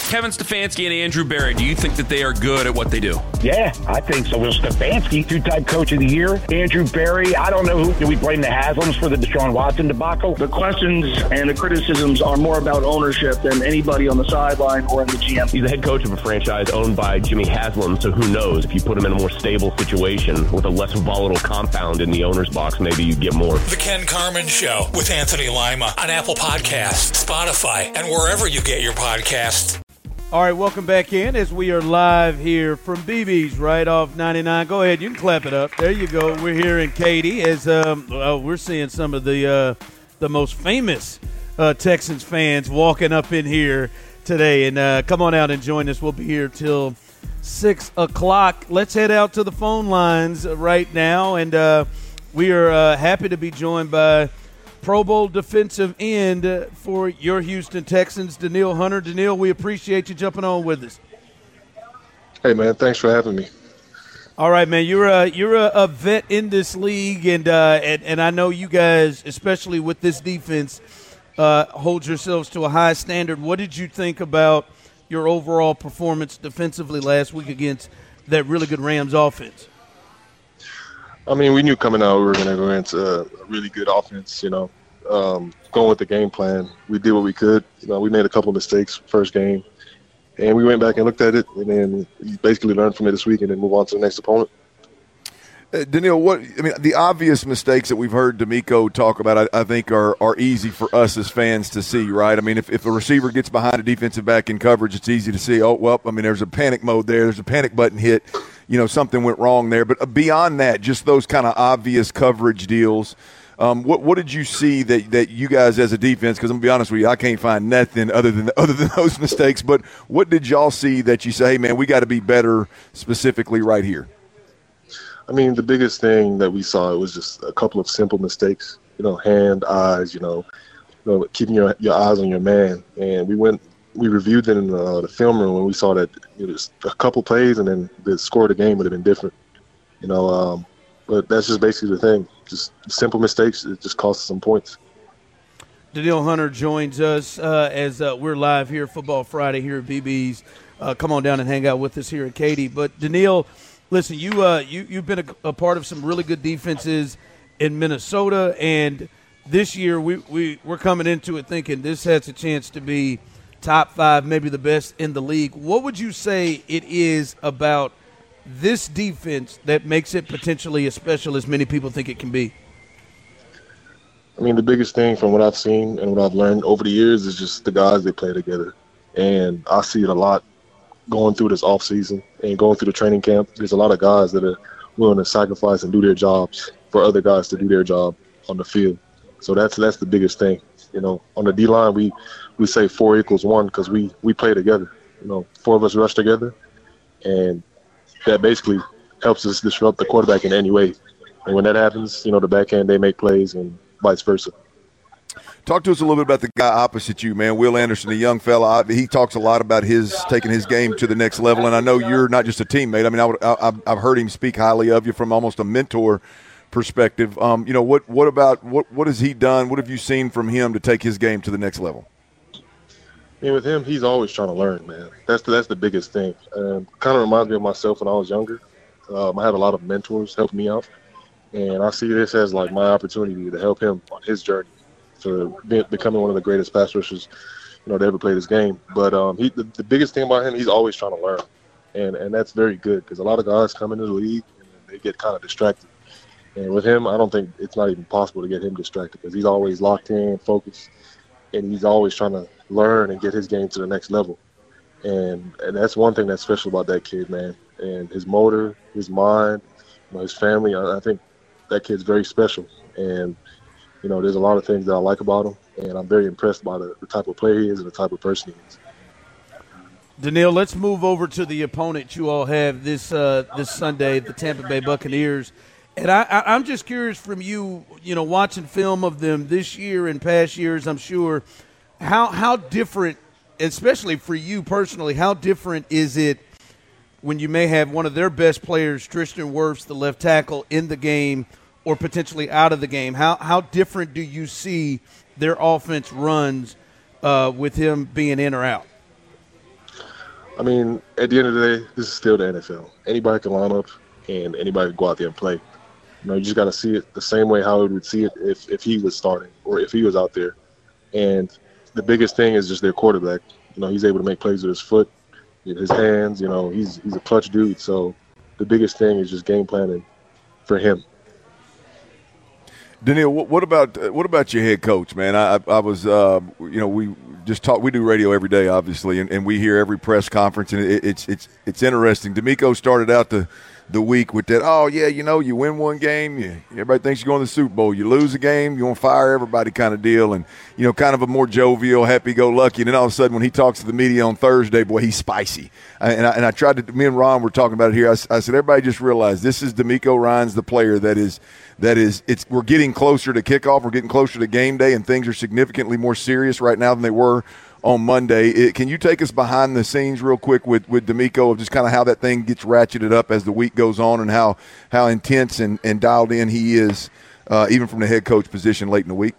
Kevin Stefanski and Andrew Berry, do you think that they are good at what they do? Yeah, I think so. Will Stefanski, two-time coach of the year. Andrew Berry, I don't know who. Do we blame the Haslams for the Deshaun Watson debacle? The questions and the criticisms are more about ownership than anybody on the sideline or in the GM. He's the head coach of a franchise owned by Jimmy Haslam, so who knows? If you put him in a more stable situation with a less volatile compound in the owner's box, maybe you get more. The Ken Carman Show with Anthony Lima on Apple Podcasts, Spotify, and wherever you get your podcasts. All right, welcome back in as we are live here from BB's right off 99. Go ahead, you can clap it up. There you go. We're here in Katy as we're seeing some of the most famous Texans fans walking up in here today. And come on out and join us. We'll be here till 6 o'clock. Let's head out to the phone lines right now. And we are happy to be joined by Pro Bowl defensive end for your Houston Texans, Danielle Hunter. Danielle, we appreciate you jumping on with us. Hey, man, thanks for having me. All right, man, you're a vet in this league, and I know you guys, especially with this defense, hold yourselves to a high standard. What did you think about your overall performance defensively last week against that really good Rams offense? I mean, we knew coming out we were going to go into a really good offense, going with the game plan. We did what we could. We made a couple of mistakes first game, and we went back and looked at it, and then we basically learned from it this week and then move on to the next opponent. Danielle, the obvious mistakes that we've heard D'Amico talk about, I think are easy for us as fans to see, right? I mean, if a receiver gets behind a defensive back in coverage, it's easy to see, there's a panic mode there. There's a panic button hit. Something went wrong there. But beyond that, just those kind of obvious coverage deals, what did you see that you guys as a defense, because I'm going to be honest with you, I can't find nothing other than those mistakes, but what did y'all see that you say, hey, man, we got to be better specifically right here? I mean, the biggest thing that we saw was just a couple of simple mistakes, hand, eyes, keeping your eyes on your man. And we reviewed it in the film room, and we saw that it was a couple plays, and then the score of the game would have been different. But that's just basically the thing. Just simple mistakes. It just cost us some points. Danielle Hunter joins us as we're live here, Football Friday here at BB's. Come on down and hang out with us here at Katy. But Danielle, listen, you've been a part of some really good defenses in Minnesota, and this year we're coming into it thinking this has a chance to be top 5, maybe the best in the league. What would you say it is about this defense that makes it potentially as special as many people think it can be? I mean, the biggest thing from what I've seen and what I've learned over the years is just the guys they play together. And I see it a lot going through this offseason and going through the training camp. There's a lot of guys that are willing to sacrifice and do their jobs for other guys to do their job on the field. So that's the biggest thing. On the D-line, we say 4 equals 1 because we play together. 4 of us rush together, and that basically helps us disrupt the quarterback in any way. And when that happens, the backhand, they make plays and vice versa. Talk to us a little bit about the guy opposite you, man, Will Anderson, a young fella. He talks a lot about taking his game to the next level, and I know you're not just a teammate. I mean, I've heard him speak highly of you from almost a mentor perspective. What has he done? What have you seen from him to take his game to the next level? I mean, with him, he's always trying to learn, man. That's the biggest thing. Kind of reminds me of myself when I was younger. I had a lot of mentors help me out, and I see this as like my opportunity to help him on his journey to becoming one of the greatest pass rushers, to ever play this game. But the biggest thing about him, he's always trying to learn, and that's very good because a lot of guys come into the league and they get kind of distracted. And with him, I don't think it's not even possible to get him distracted because he's always locked in, focused, and he's always trying to learn and get his game to the next level. And that's one thing that's special about that kid, man. And his motor, his mind, his family, I think that kid's very special. And, there's a lot of things that I like about him, and I'm very impressed by the type of player he is and the type of person he is. Danielle, let's move over to the opponent you all have this Sunday, the Tampa Bay Buccaneers. And I'm just curious from you, watching film of them this year and past years, I'm sure, how different, especially for you personally, how different is it when you may have one of their best players, Tristan Wirfs, the left tackle, in the game or potentially out of the game? How different do you see their offense runs with him being in or out? I mean, at the end of the day, this is still the NFL. Anybody can line up and anybody can go out there and play. You know, you just got to see it the same way Howard would see it if he was starting or if he was out there. And the biggest thing is just their quarterback. You know, he's able to make plays with his foot, his hands. You know, he's a clutch dude. So the biggest thing is just game planning for him. Daniil, what about your head coach, man? I was, we just talk. We do radio every day, obviously, and we hear every press conference, and it's interesting. DeMeco started out the week with that. Oh yeah, you win one game, everybody thinks you're going to the Super Bowl. You lose a game, you want to fire everybody, kind of deal, and kind of a more jovial, happy-go-lucky. And then all of a sudden, when he talks to the media on Thursday, boy, he's spicy. And I tried to. Me and Ron were talking about it here. I said, everybody just realize this is DeMeco Ryans, the player that is. We're getting closer to kickoff. We're getting closer to game day, and things are significantly more serious right now than they were on Monday. Can you take us behind the scenes real quick with DeMeco of just kind of how that thing gets ratcheted up as the week goes on and how intense and dialed in he is, even from the head coach position late in the week?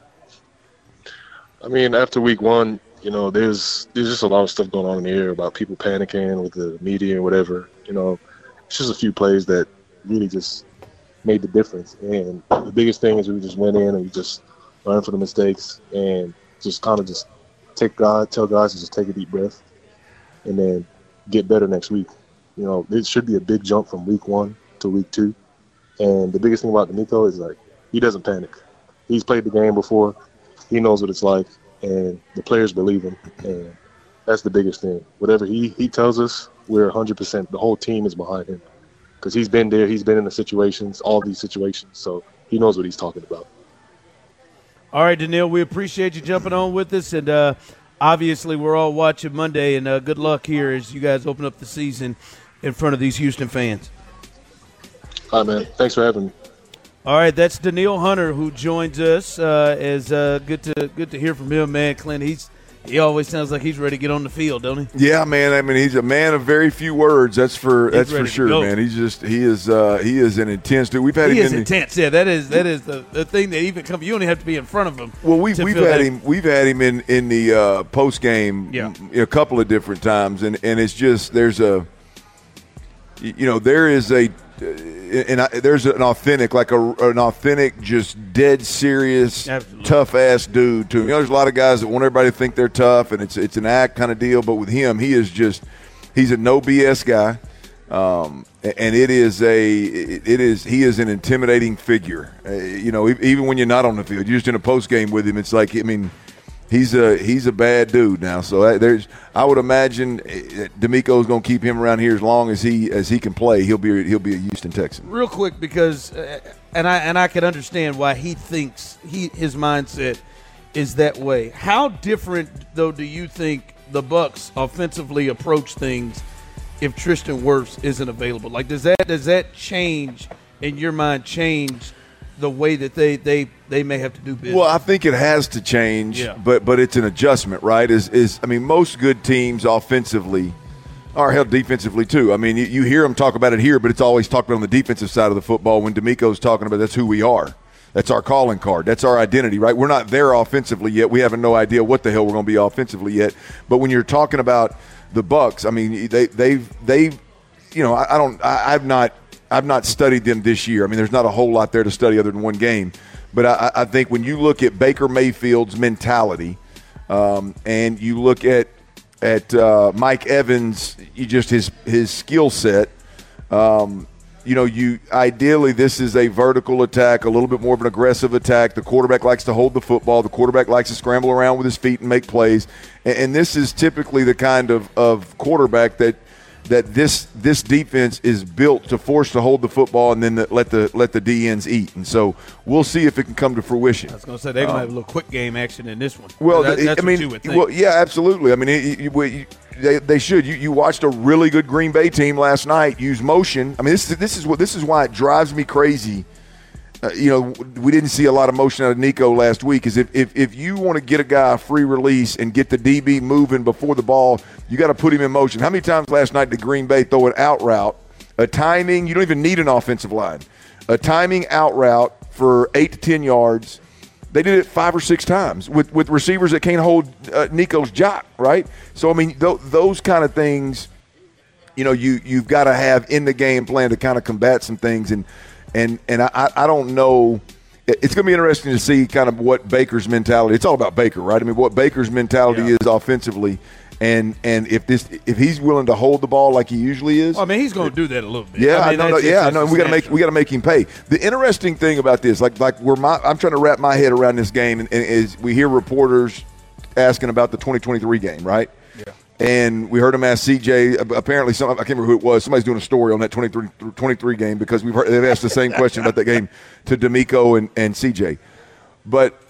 I mean, after week one, there's just a lot of stuff going on in the air about people panicking with the media and whatever. It's just a few plays that really just made the difference. And the biggest thing is we just went in and we just learned from the mistakes and just kind of just tell guys to just take a deep breath and then get better next week. It should be a big jump from week 1 to week 2. And the biggest thing about DeMeco is, he doesn't panic. He's played the game before. He knows what it's like, and the players believe him. And that's the biggest thing. Whatever he tells us, we're 100%. The whole team is behind him because he's been there. He's been in the situations, all these situations. So he knows what he's talking about. All right, Daniil, we appreciate you jumping on with us. And obviously we're all watching Monday, and good luck here as you guys open up the season in front of these Houston fans. All right, man. Thanks for having me. All right, that's Daniil Hunter who joins us. As good to hear from him, man. Clint, he always sounds like he's ready to get on the field, don't he? Yeah, man. I mean, he's a man of very few words. That's for sure, man. He is an intense dude. He is intense. Yeah, that is the thing that even comes. You only have to be in front of him. Well, we've had him in the post game a couple of different times, and it's just there's an authentic, just dead serious, tough ass dude to him. There's a lot of guys that want everybody to think they're tough, and it's an act kind of deal. But with him, he's a no BS guy, and he is an intimidating figure. Even when you're not on the field, you're just in a post game with him. It's like, I mean, he's a bad dude now. So I would imagine DeMeco's going to keep him around here as long as he can play. He'll be a Houston Texan. Real quick, because and I can understand why he thinks his mindset is that way. How different though do you think the Bucs offensively approach things if Tristan Wirfs isn't available? Like, does that change in your mind? Change the way that they may have to do business? Well, I think it has to change, but it's an adjustment, right? I mean, most good teams offensively are held defensively too. I mean, you hear them talk about it here, but it's always talked about on the defensive side of the football when DeMeco's talking about that's who we are. That's our calling card. That's our identity, right? We're not there offensively yet. We have no idea what the hell we're going to be offensively yet. But when you're talking about the Bucs, I mean, I've not studied them this year. I mean, there's not a whole lot there to study other than one game. But I think when you look at Baker Mayfield's mentality, and you look at Mike Evans, his skill set, ideally this is a vertical attack, a little bit more of an aggressive attack. The quarterback likes to hold the football. The quarterback likes to scramble around with his feet and make plays. And this is typically the kind of quarterback that this defense is built to force to hold the football and then let the DNs eat. And so we'll see if it can come to fruition. I was going to say they're going to have a little quick game action in this one. Well, that's what you would think. Well, yeah, absolutely. I mean, they should. You watched a really good Green Bay team last night use motion. I mean, this is why it drives me crazy. We didn't see a lot of motion out of Nico last week. Is if you want to get a guy a free release and get the DB moving before the ball, you got to put him in motion. How many times last night did Green Bay throw an out route, a timing? You don't even need an offensive line. A timing out route for 8 to 10 yards. They did it 5 or 6 times with receivers that can't hold Nico's jock, right? So, I mean, those kind of things you've got to have in the game plan to kind of combat some things, and I don't know. It's going to be interesting to see kind of what Baker's mentality. It's all about Baker, right? I mean, what Baker's mentality is offensively, and if he's willing to hold the ball like he usually is. I mean, he's going to do that a little bit. Yeah, I know. We got to make him pay. The interesting thing about this, I'm trying to wrap my head around this game, and is we hear reporters asking about the 2023 game, right? Yeah. And we heard him ask CJ. Apparently, I can't remember who it was. Somebody's doing a story on that 23 game because they've asked the same question about that game to D'Amico and CJ. But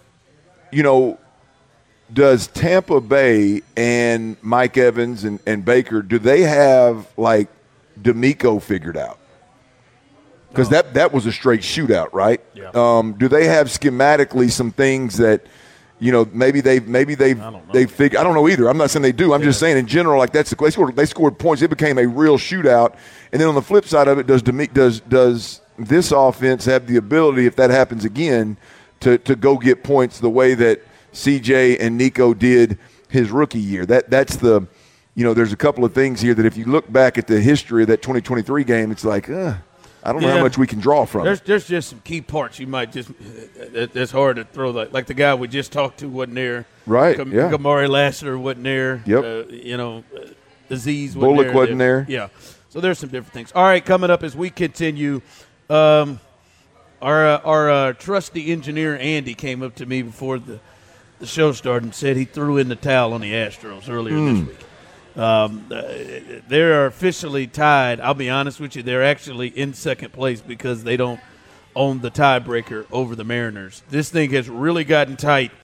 does Tampa Bay and Mike Evans and Baker, do they have like D'Amico figured out? Because that was a straight shootout, right? Yeah. Do they have schematically some things that? Maybe they've figured. I don't know either. I'm not saying they do. I'm just saying in general, like that's they scored points. It became a real shootout. And then on the flip side of it, does this offense have the ability, if that happens again, to go get points the way that CJ and Nico did his rookie year? That's the there's a couple of things here that if you look back at the history of that 2023 game, it's like I don't know how much we can draw from. There's just some key parts you might just it's hard to throw like the guy we just talked to wasn't there. Right. Kamari Lassiter wasn't there. Yep. Aziz Bullock wasn't there. Yeah. So there's some different things. All right, coming up as we continue, our trusty engineer Andy came up to me before the show started and said he threw in the towel on the Astros earlier this week. They're officially tied. I'll be honest with you. They're actually in second place because they don't own the tiebreaker over the Mariners. This thing has really gotten tight